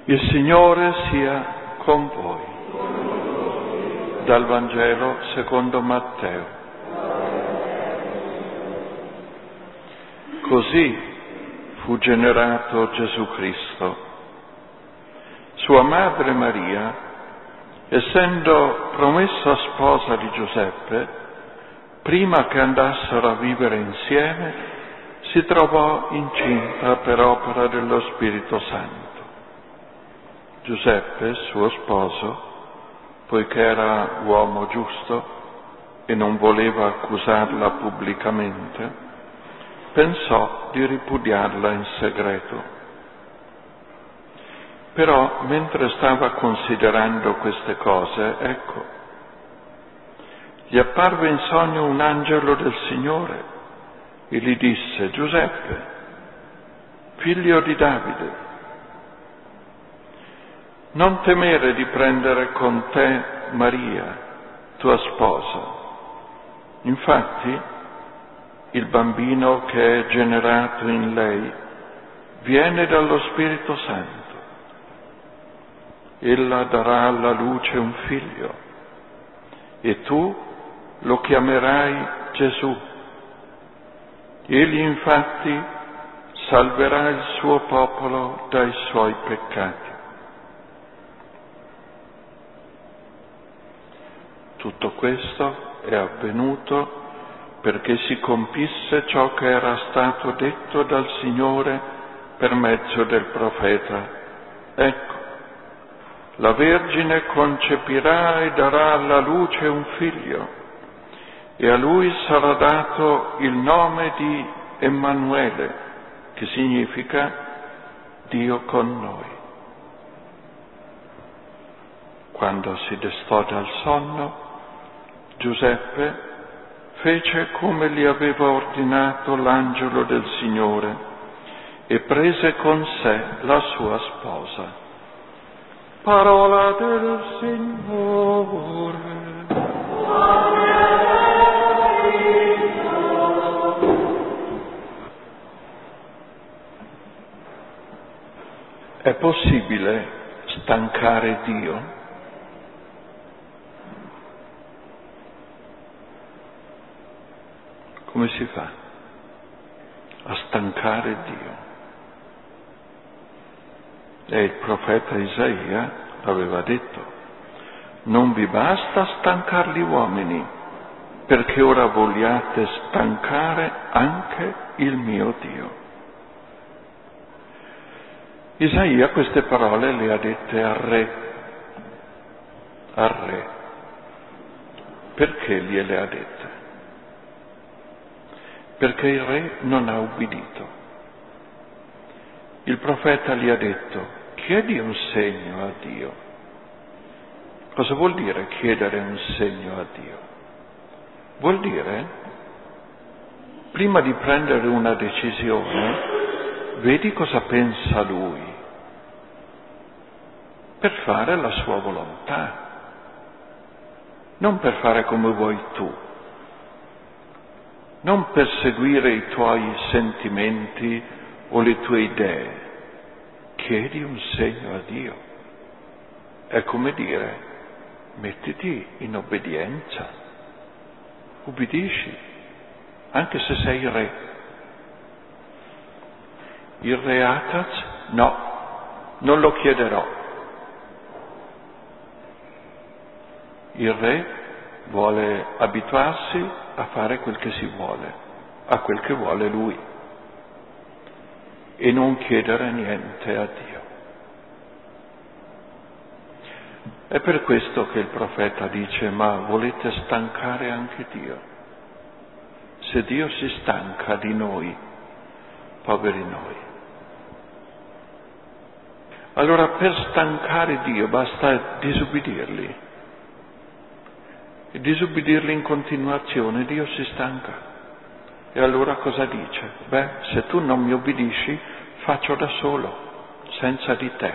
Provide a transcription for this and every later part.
Il Signore sia con voi. Dal Vangelo secondo Matteo. Così fu generato Gesù Cristo. Sua madre Maria, essendo promessa sposa di Giuseppe, prima che andassero a vivere insieme, si trovò incinta per opera dello Spirito Santo. Giuseppe, suo sposo, poiché era uomo giusto e non voleva accusarla pubblicamente, pensò di ripudiarla in segreto. Però, mentre stava considerando queste cose, ecco, gli apparve in sogno un angelo del Signore e gli disse: Giuseppe, figlio di Davide, non temere di prendere con te Maria, tua sposa. Infatti, il bambino che è generato in lei viene dallo Spirito Santo. Ella darà alla luce un figlio e tu lo chiamerai Gesù. Egli infatti salverà il suo popolo dai suoi peccati. Tutto questo è avvenuto perché si compisse ciò che era stato detto dal Signore per mezzo del profeta. Ecco, la Vergine concepirà e darà alla luce un figlio, e a lui sarà dato il nome di Emanuele, che significa Dio con noi. Quando si destò dal sonno, Giuseppe fece come gli aveva ordinato l'angelo del Signore e prese con sé la sua sposa. Parola del Signore. È possibile stancare Dio? Come si fa a stancare Dio? E il profeta Isaia aveva detto: non vi basta stancare gli uomini, perché ora vogliate stancare anche il mio Dio. Isaia queste parole le ha dette al re. Perché gliele ha dette? Perché il re non ha ubbidito. Il profeta gli ha detto: chiedi un segno a Dio. Cosa vuol dire chiedere un segno a Dio? Vuol dire, prima di prendere una decisione, vedi cosa pensa Lui, per fare la sua volontà, non per fare come vuoi tu. Non perseguire i tuoi sentimenti o le tue idee. Chiedi un segno a Dio. È come dire: mettiti in obbedienza, ubbidisci, anche se sei il re. Il re Ataz? No, non lo chiederò. Il re vuole abituarsi a fare quel che si vuole, a quel che vuole lui, e non chiedere niente a Dio. È per questo che il profeta dice: ma volete stancare anche Dio? Se Dio si stanca di noi, poveri noi. Allora per stancare Dio basta disubbidirli. E disubbidirli in continuazione, Dio si stanca. E allora cosa dice? Se tu non mi obbedisci, faccio da solo, senza di te.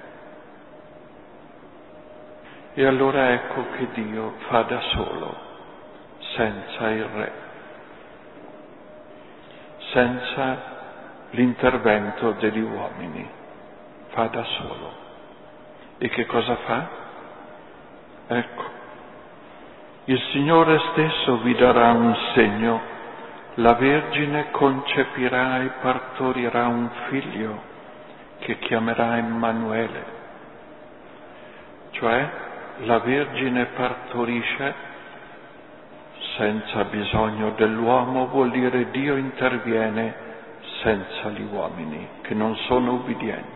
E allora ecco che Dio fa da solo, senza il re, senza l'intervento degli uomini, fa da solo. E che cosa fa? Ecco, il Signore stesso vi darà un segno, la Vergine concepirà e partorirà un figlio che chiamerà Emmanuele. Cioè, la Vergine partorisce senza bisogno dell'uomo, vuol dire Dio interviene senza gli uomini, che non sono ubbidienti.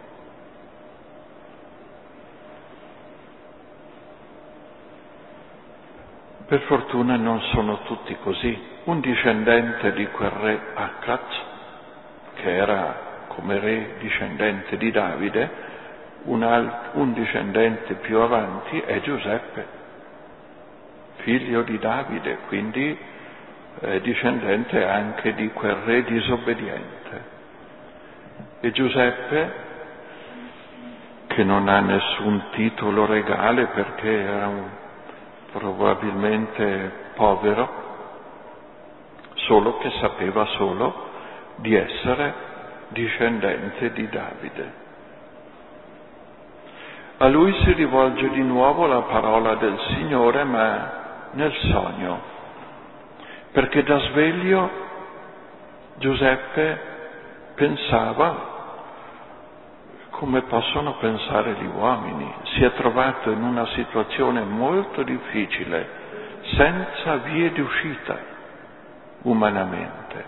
Per fortuna non sono tutti così. Un discendente di quel re Acaz, che era come re discendente di Davide, un discendente più avanti è Giuseppe, figlio di Davide, quindi discendente anche di quel re disobbediente. E Giuseppe, che non ha nessun titolo regale perché era probabilmente povero, solo che sapeva solo di essere discendente di Davide. A lui si rivolge di nuovo la parola del Signore, ma nel sogno, perché da sveglio Giuseppe pensava come possono pensare gli uomini. Si è trovato in una situazione molto difficile, senza vie di uscita umanamente.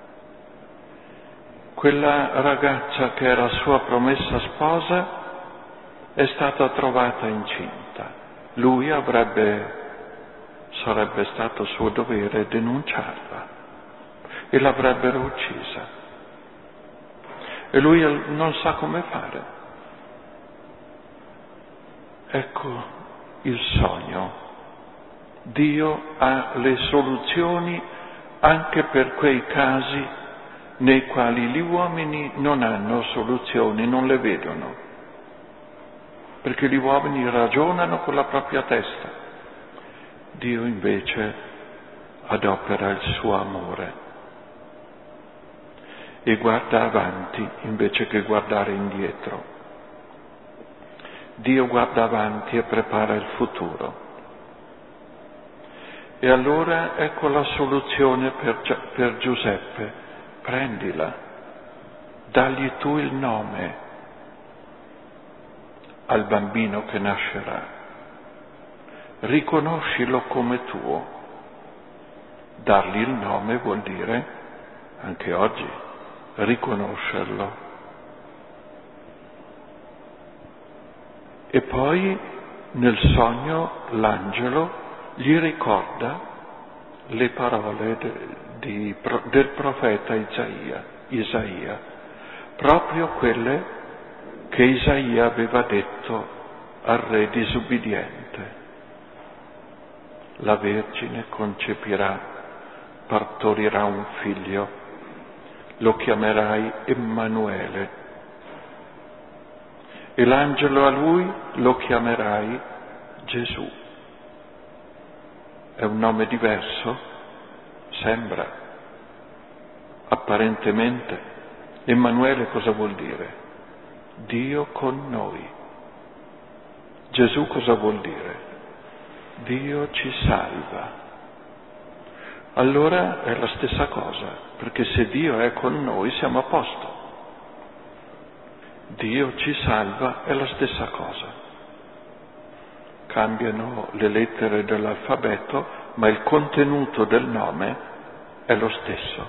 Quella ragazza che era sua promessa sposa è stata trovata incinta. Lui sarebbe stato suo dovere denunciarla e l'avrebbero uccisa. E lui non sa come fare. Ecco il sogno. Dio ha le soluzioni anche per quei casi nei quali gli uomini non hanno soluzioni, non le vedono, perché gli uomini ragionano con la propria testa. Dio invece adopera il suo amore e guarda avanti invece che guardare indietro. Dio guarda avanti e prepara il futuro. E allora ecco la soluzione per Giuseppe. Prendila, dagli tu il nome al bambino che nascerà. Riconoscilo come tuo. Dargli il nome vuol dire, anche oggi, riconoscerlo. E poi nel sogno l'angelo gli ricorda le parole del profeta Isaia, proprio quelle che Isaia aveva detto al re disubbidiente. La Vergine concepirà, partorirà un figlio, lo chiamerai Emmanuele. E l'angelo a lui lo chiamerai Gesù. È un nome diverso? Sembra. Apparentemente. Emmanuele cosa vuol dire? Dio con noi. Gesù cosa vuol dire? Dio ci salva. Allora è la stessa cosa, perché se Dio è con noi siamo a posto. Dio ci salva è la stessa cosa. Cambiano le lettere dell'alfabeto, ma il contenuto del nome è lo stesso.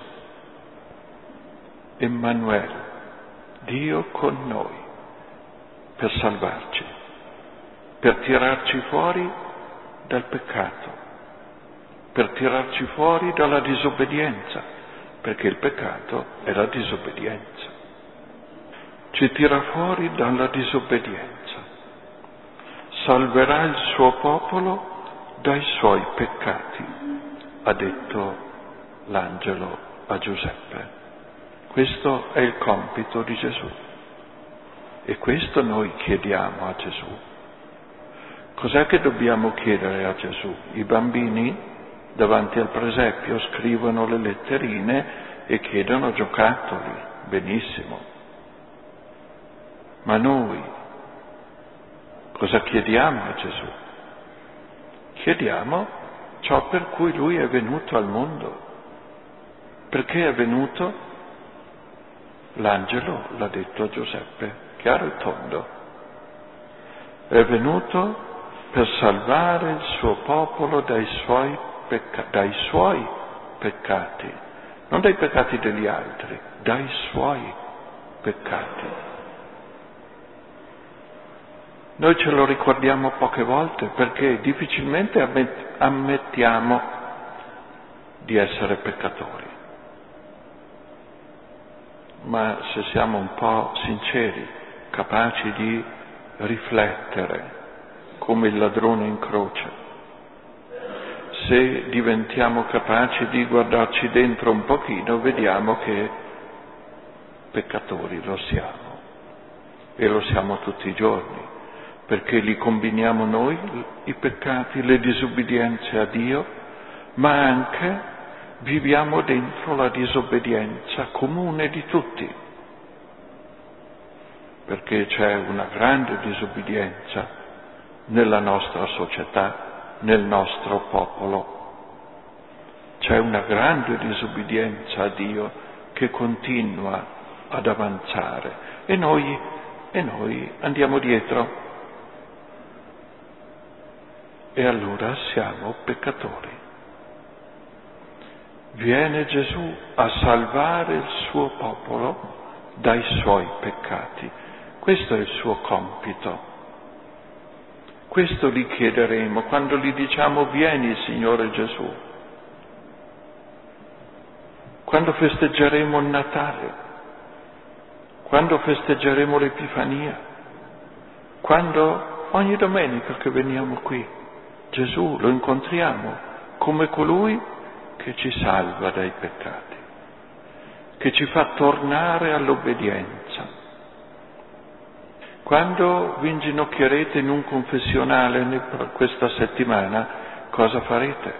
Emmanuele, Dio con noi, per salvarci, per tirarci fuori dal peccato, per tirarci fuori dalla disobbedienza, perché il peccato è la disobbedienza. Ci tira fuori dalla disobbedienza. Salverà il suo popolo dai suoi peccati, ha detto l'angelo a Giuseppe. Questo è il compito di Gesù. E questo noi chiediamo a Gesù. Cos'è che dobbiamo chiedere a Gesù? I bambini davanti al presepio scrivono le letterine e chiedono giocattoli, benissimo. Ma noi Cosa chiediamo a Gesù? Chiediamo ciò per cui Lui è venuto al mondo. Perché è venuto? L'angelo l'ha detto a Giuseppe, chiaro e tondo. È venuto per salvare il suo popolo dai suoi peccati, non dai peccati degli altri, dai suoi peccati. Noi ce lo ricordiamo poche volte perché difficilmente ammettiamo di essere peccatori. Ma se siamo un po' sinceri, capaci di riflettere come il ladrone in croce, se diventiamo capaci di guardarci dentro un pochino, vediamo che peccatori lo siamo, e lo siamo tutti i giorni, perché li combiniamo noi, i peccati, le disubbidienze a Dio, ma anche viviamo dentro la disobbedienza comune di tutti, perché c'è una grande disubbidienza nella nostra società, nel nostro popolo. C'è una grande disubbidienza a Dio che continua ad avanzare e noi andiamo dietro. E allora siamo peccatori. Viene Gesù a salvare il suo popolo dai suoi peccati. Questo è il suo compito. Questo gli chiederemo quando gli diciamo vieni Signore Gesù. Quando festeggeremo il Natale, quando festeggeremo l'Epifania, quando ogni domenica che veniamo qui, Gesù lo incontriamo come colui che ci salva dai peccati, che ci fa tornare all'obbedienza. Quando vi inginocchierete in un confessionale questa settimana, cosa farete?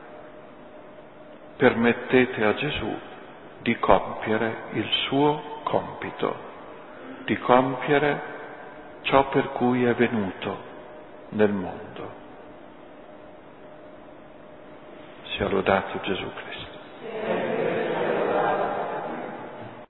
Permettete a Gesù di compiere il suo compito, di compiere ciò per cui è venuto nel mondo. Sia lodato Gesù Cristo.